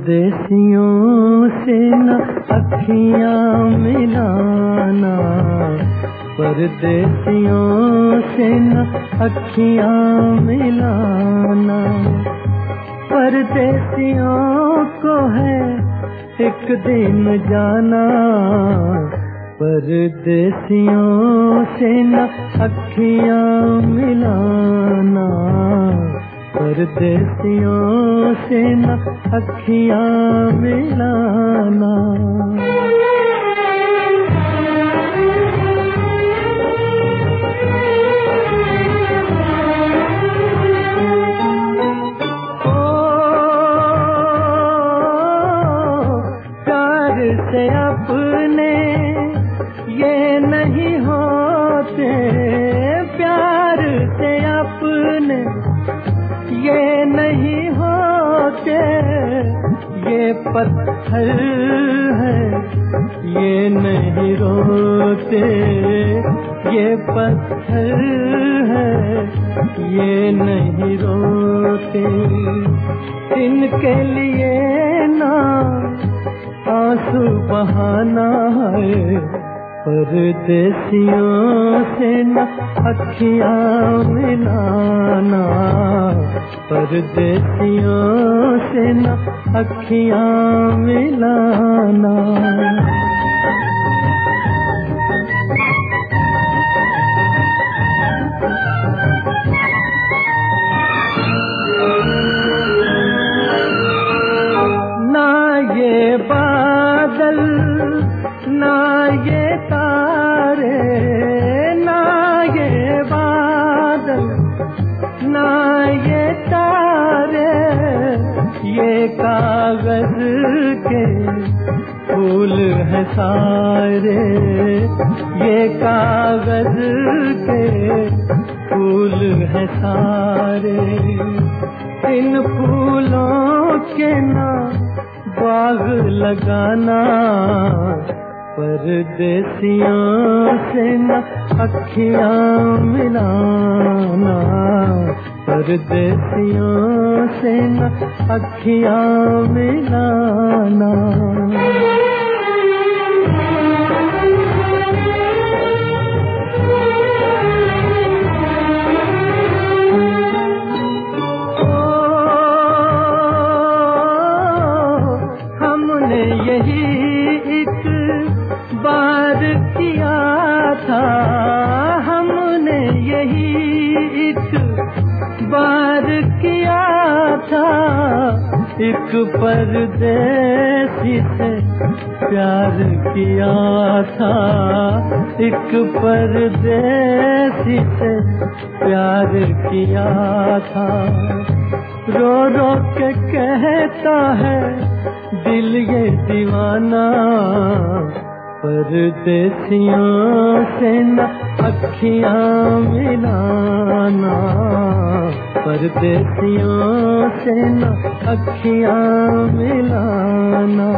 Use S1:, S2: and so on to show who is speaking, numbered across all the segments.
S1: परदेसियों से न अखियां मिलाना, परदेसियों से न अखियां मिलाना। परदेसियों को है एक दिन जाना, परदेसियों से न अखियां मिलाना, परदेसियों से न अखियां मिलाना। से अपने ये नहीं होते, प्यार से अपने ये नहीं होते, ये पत्थर है ये नहीं रोते, ये पत्थर है ये नहीं रोते। इनके लिए ना आंसू बहाना है, परदेसियों से न अखियां मिलाना, परदेसियों से न अखियां मिलाना। ये बादल ना ये तारे, ना ये बादल ना ये तारे, ये कागज के फूल है सारे, ये कागज के फूल है सारे। इन फूलों के ना बाग लगाना, परदेसियों से न अखियां मिलाना, परदेसियों से न अखियां मिलाना। यही एक बार किया था, हमने यही एक बार किया था, एक परदेसी से प्यार किया था, एक परदेसी से प्यार किया था। रो रो के कहता है दिल ये दीवाना, परदेसियों से न अखियां मिलाना, परदेसियों से न अखियां मिलाना।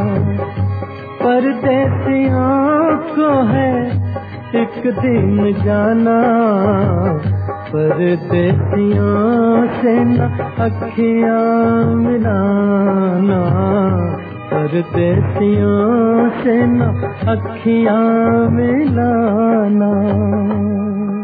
S1: परदेसियों को है एक दिन जाना, परदेसियों से न अखियां मिलाना, परदेसियों से न अखियां मिलाना।